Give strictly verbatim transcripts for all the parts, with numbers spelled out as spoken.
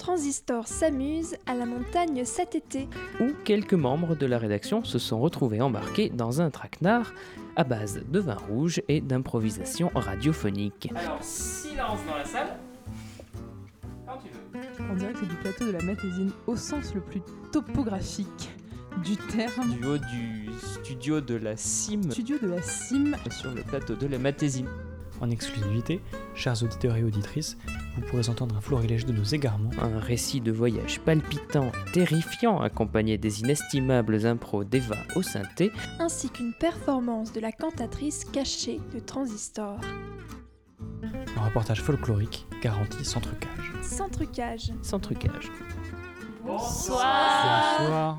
Transistor s'amuse à la montagne cet été. Où quelques membres de la rédaction se sont retrouvés embarqués dans un traquenard à base de vin rouge et d'improvisation radiophonique. Alors, silence dans la salle. Quand tu veux. On dirait que c'est du plateau de la Matésine au sens le plus topographique du terme. Du haut du studio de la C I M. Studio de la C I M. Sur le plateau de la Matésine. En exclusivité, chers auditeurs et auditrices, vous pourrez entendre un florilège de nos égarements. Un récit de voyage palpitant et terrifiant accompagné des inestimables impros d'Eva au synthé, ainsi qu'une performance de la cantatrice cachée de Transistor. Un reportage folklorique garanti sans trucage. Sans trucage. Sans trucage. Bonsoir. Bonsoir.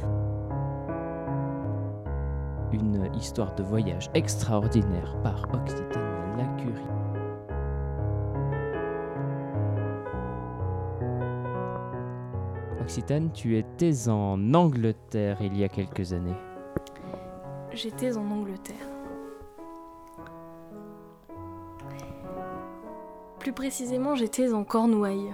Une histoire de voyage extraordinaire par Occitane Lacurie. Occitane, tu étais en Angleterre il y a quelques années. J'étais en Angleterre. Plus précisément, j'étais en Cornouailles.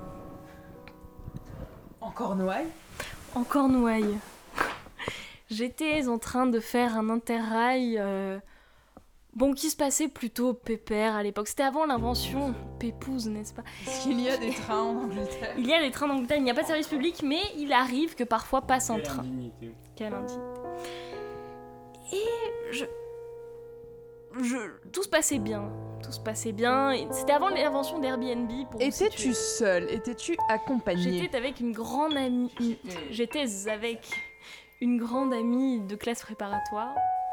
En Cornouailles ? En Cornouailles. J'étais en train de faire un interrail euh, bon, qui se passait plutôt pépère à l'époque. C'était avant l'invention pépouse, n'est-ce pas ? Est-ce qu'il y a des trains en Angleterre ? Il y a des trains en Angleterre, il n'y a pas de service public, mais il arrive que parfois passe un train. Indignité. Quelle indignité. Et je... je... Tout se passait bien. Tout se passait bien. Et c'était avant l'invention d'Airbnb. Pour Étais-tu seule ? Étais-tu accompagnée ? J'étais avec une grande amie. J'étais avec une grande amie de classe préparatoire.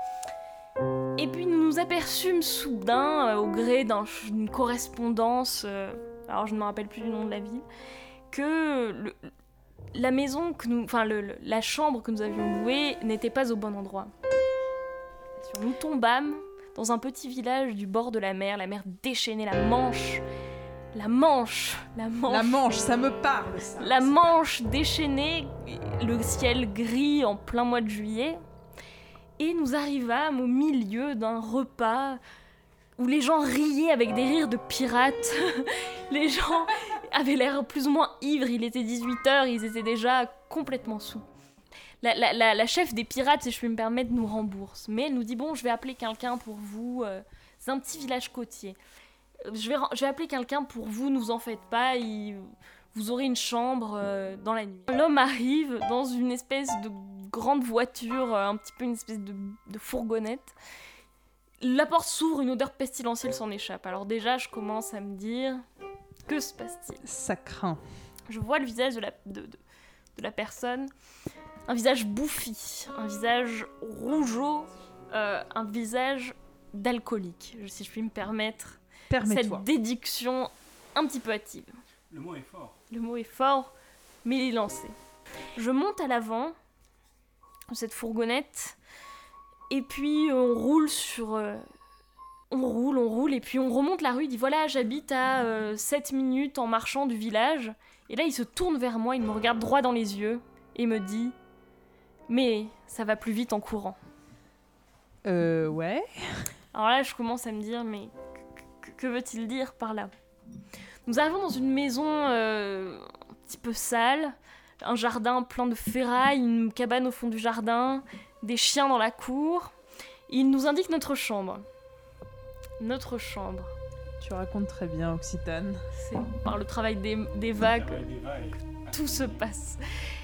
Et puis nous nous aperçûmes soudain, euh, au gré d'un, d'une correspondance, euh, alors je ne me rappelle plus du nom de la ville, que le, la maison que nous, enfin le, le, la chambre que nous avions louée n'était pas au bon endroit. Nous tombâmes dans un petit village du bord de la mer, la mer déchaînée, la Manche. La Manche, la Manche. La Manche, ça me parle, ça. La Manche déchaînée, le ciel gris en plein mois de juillet. Et nous arrivâmes au milieu d'un repas où les gens riaient avec des rires de pirates. Les gens avaient l'air plus ou moins ivres, il était dix-huit heures, ils étaient déjà complètement saols. La, la, la, la chef des pirates, si je puis me permettre, nous rembourse. Mais elle nous dit, bon, je vais appeler quelqu'un pour vous. Euh, c'est un petit village côtier. Je vais, je vais appeler quelqu'un pour vous, ne vous en faites pas, il, vous aurez une chambre euh, dans la nuit. L'homme arrive dans une espèce de grande voiture, euh, un petit peu une espèce de, de fourgonnette. La porte s'ouvre, une odeur pestilentielle s'en échappe. Alors déjà, je commence à me dire, que se passe-t-il ? Ça craint. Je vois le visage de la, de, de, de la personne, un visage bouffi, un visage rougeau, euh, un visage d'alcoolique, si je puis me permettre. Permets-toi. Cette déduction un petit peu hâtive. Le mot est fort. Le mot est fort, mais il est lancé. Je monte à l'avant de cette fourgonnette, et puis on roule sur... Euh, on roule, on roule, et puis on remonte la rue, il dit « Voilà, j'habite à euh, sept minutes en marchant du village. » Et là, il se tourne vers moi, il me regarde droit dans les yeux, et me dit « Mais ça va plus vite en courant. » Euh, ouais. Alors là, je commence à me dire « Mais... que veut-il dire par là ?» Nous arrivons dans une maison euh, un petit peu sale, un jardin plein de ferrailles, une cabane au fond du jardin, des chiens dans la cour. Il nous indique notre chambre. Notre chambre. Tu racontes très bien, Occitane. C'est par le travail d'Eva que tout se passe.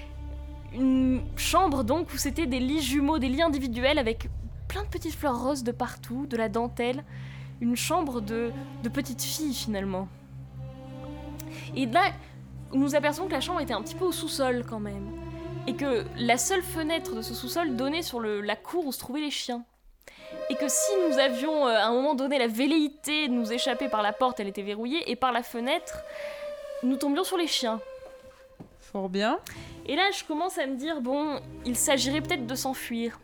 Une chambre donc où c'était des lits jumeaux, des lits individuels avec plein de petites fleurs roses de partout, de la dentelle. Une chambre de, de petite fille, finalement. Et là, nous apercevons que la chambre était un petit peu au sous-sol, quand même. Et que la seule fenêtre de ce sous-sol donnait sur le, la cour où se trouvaient les chiens. Et que si nous avions, euh, à un moment donné, la velléité de nous échapper par la porte, elle était verrouillée, et par la fenêtre, nous tombions sur les chiens. Fort bien. Et là, je commence à me dire, bon, il s'agirait peut-être de s'enfuir.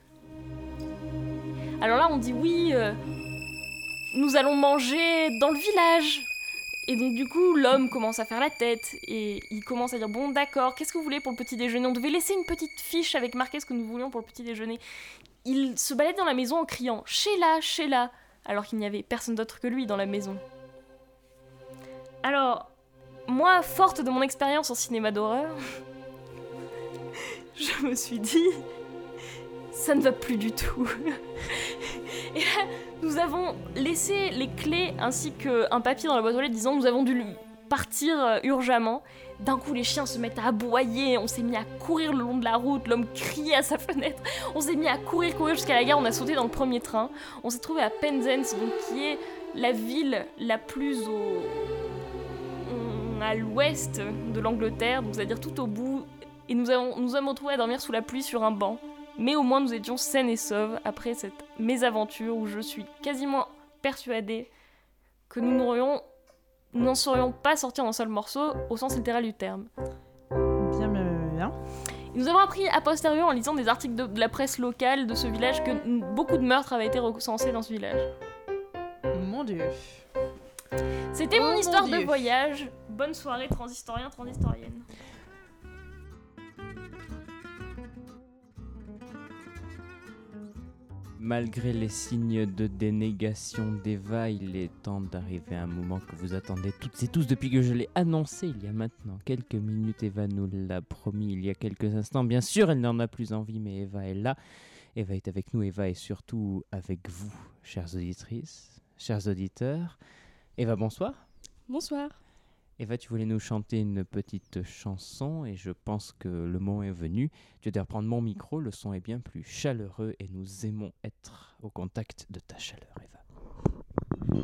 Alors là, on dit oui... Euh, nous allons manger dans le village. Et donc du coup, l'homme commence à faire la tête et il commence à dire bon d'accord, qu'est-ce que vous voulez pour le petit déjeuner ? On devait laisser une petite fiche avec marqué ce que nous voulions pour le petit déjeuner. Il se balade dans la maison en criant Sheila, Sheila, alors qu'il n'y avait personne d'autre que lui dans la maison. Alors, moi, forte de mon expérience en cinéma d'horreur, je me suis dit, ça ne va plus du tout. Et là, nous avons laissé les clés ainsi qu'un papier dans la boîte aux lettres disant nous avons dû partir urgemment. D'un coup, les chiens se mettent à aboyer, on s'est mis à courir le long de la route, l'homme criait à sa fenêtre, on s'est mis à courir, courir jusqu'à la gare, on a sauté dans le premier train. On s'est trouvé à Penzance, donc qui est la ville la plus au... à l'ouest de l'Angleterre, donc c'est-à-dire tout au bout, et nous avons, nous avons trouvé à dormir sous la pluie sur un banc. Mais au moins nous étions saines et sauves après cette mésaventure où je suis quasiment persuadée que nous n'aurions, nous n'en serions pas sortis en un seul morceau au sens littéral du terme. Bien, bien, bien. Et nous avons appris a posteriori en lisant des articles de, de la presse locale de ce village que n- beaucoup de meurtres avaient été recensés dans ce village. Mon Dieu. C'était Oh mon mon histoire Dieu. de voyage. Bonne soirée transistorien, transistorienne. Malgré les signes de dénégation d'Eva, il est temps d'arriver à un moment que vous attendez toutes et tous depuis que je l'ai annoncé il y a maintenant quelques minutes. Eva nous l'a promis il y a quelques instants. Bien sûr, elle n'en a plus envie, mais Eva est là. Eva est avec nous, Eva est surtout avec vous, chères auditrices, chers auditeurs. Eva, bonsoir. Bonsoir. Eva, tu voulais nous chanter une petite chanson et je pense que le moment est venu. Tu vas d'ailleurs prendre mon micro, le son est bien plus chaleureux et nous aimons être au contact de ta chaleur, Eva.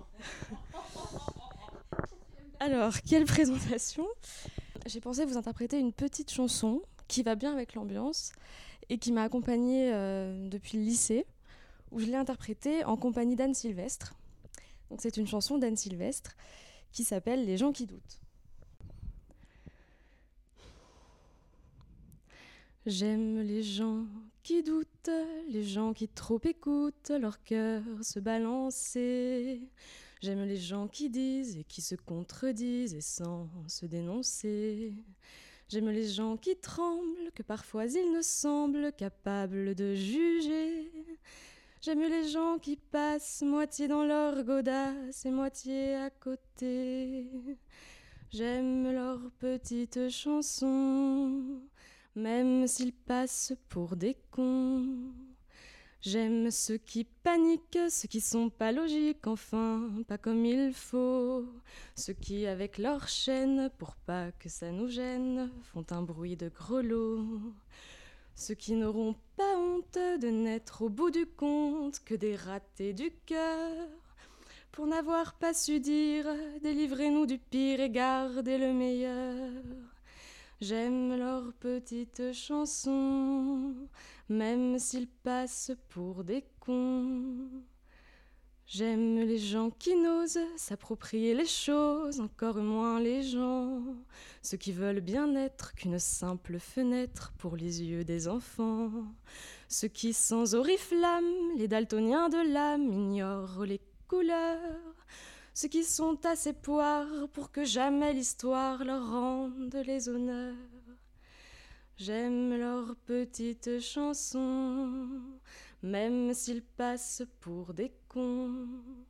Alors, quelle présentation. J'ai pensé vous interpréter une petite chanson qui va bien avec l'ambiance et qui m'a accompagnée euh, depuis le lycée, où je l'ai interprétée en compagnie d'Anne Sylvestre. Donc c'est une chanson d'Anne Sylvestre qui s'appelle « Les gens qui doutent ». J'aime les gens qui doutent, les gens qui trop écoutent leur cœur se balancer. J'aime les gens qui disent et qui se contredisent et sans se dénoncer. J'aime les gens qui tremblent, que parfois ils ne semblent capables de juger. J'aime les gens qui passent moitié dans leur godasse et moitié à côté. J'aime leurs petites chansons, même s'ils passent pour des cons. J'aime ceux qui paniquent, ceux qui sont pas logiques, enfin, pas comme il faut. Ceux qui, avec leur chaîne, pour pas que ça nous gêne, font un bruit de grelots. Ceux qui n'auront pas honte de n'être au bout du compte que des ratés du cœur, pour n'avoir pas su dire « délivrez-nous du pire et gardez le meilleur ». J'aime leurs petites chansons, même s'ils passent pour des cons. J'aime les gens qui n'osent s'approprier les choses, encore moins les gens. Ceux qui veulent bien être qu'une simple fenêtre pour les yeux des enfants. Ceux qui, sans oriflamme, les daltoniens de l'âme, ignorent les couleurs. Ceux qui sont assez poires pour que jamais l'histoire leur rende les honneurs. J'aime leurs petites chansons, même s'ils passent pour des cons.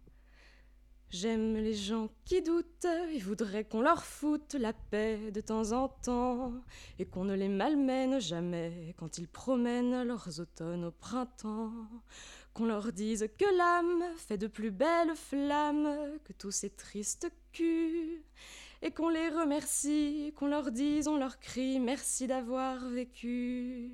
J'aime les gens qui doutent et voudraient qu'on leur foute la paix de temps en temps et qu'on ne les malmène jamais quand ils promènent leurs automnes au printemps. Qu'on leur dise que l'âme fait de plus belles flammes que tous ces tristes culs et qu'on les remercie, qu'on leur dise, on leur crie merci d'avoir vécu.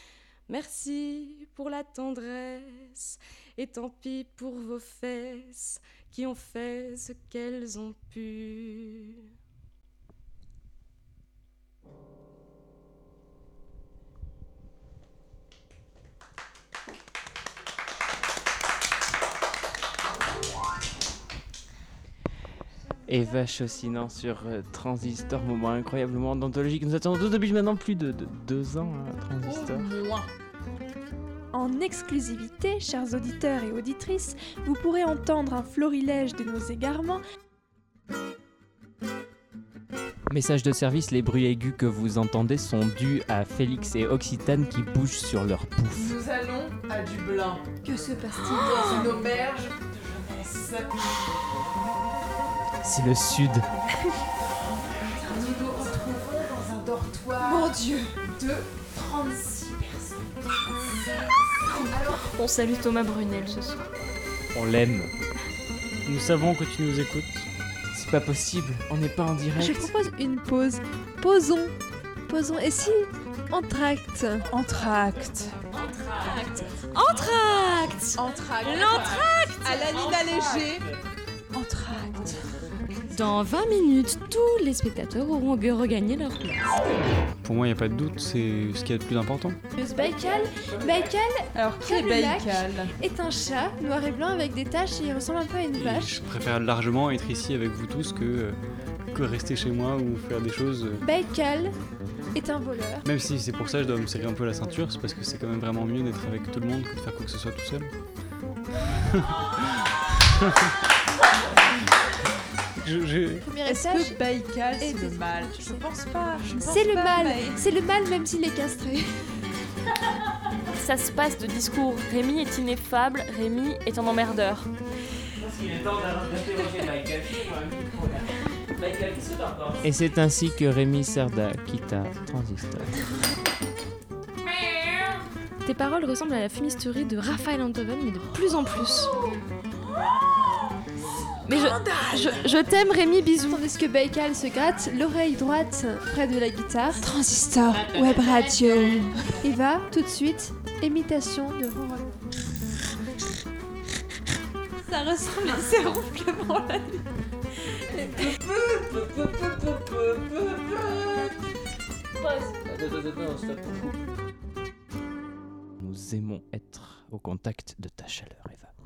Merci pour la tendresse et tant pis pour vos fesses qui ont fait ce qu'elles ont pu. Eva Chaucinant sur euh, Transistor, moment incroyablement d'anthologie que nous attendons tous depuis maintenant plus de, de deux ans, hein, Transistor. En exclusivité, chers auditeurs et auditrices, vous pourrez entendre un florilège de nos égarements. Message de service, les bruits aigus que vous entendez sont dus à Félix et Occitane qui bougent sur leur pouf. Nous allons à Dublin, Que se passe-t-il dans une auberge de jeunesse. C'est le sud. Mon Dieu, de trente-six personnes. On salue Thomas Brunel ce soir. On l'aime. Nous savons que tu nous écoutes. C'est pas possible, on n'est pas en direct. Je propose une pause. Posons. Posons. Et si entracte. Entracte. Entracte. Entracte. L'entracte. À la Nina Léger. Entracte. Dans vingt minutes, tous les spectateurs auront regagné leur place. Pour moi, il n'y a pas de doute, c'est ce qui est le plus important. Baïkal. Baïkal Alors, qui est Près du lac. Baïkal? est un chat noir et blanc avec des taches et il ressemble un peu à une Et vache. je préfère largement être ici avec vous tous que, euh, que rester chez moi ou faire des choses. euh, Baïkal est un voleur. Même si c'est pour ça que je dois me serrer un peu la ceinture, c'est parce que c'est quand même vraiment mieux d'être avec tout le monde que de faire quoi que ce soit tout seul. je, je- Premier Est-ce étage. que Baïkal, c'est Et le des- mal? Je pense pas. je pense C'est le pas, mal. Baï- C'est le mal même s'il est castré. Ça se passe de discours. Rémi est ineffable, Rémi est un emmerdeur. Et c'est ainsi que Rémi Serda quitta Transistor. Tes paroles ressemblent à la fumisterie de Raphaël Enthoven, mais de plus en plus. Mais je, je, je t'aime, Rémi, bisous. Tandis que Baïkal se gratte l'oreille droite près de la guitare. Transistor, web radio. Et va tout de suite, imitation de ronronnement. Ça ressemble à ses ronflements la nuit. Nous aimons être au contact de ta chaleur, Eva.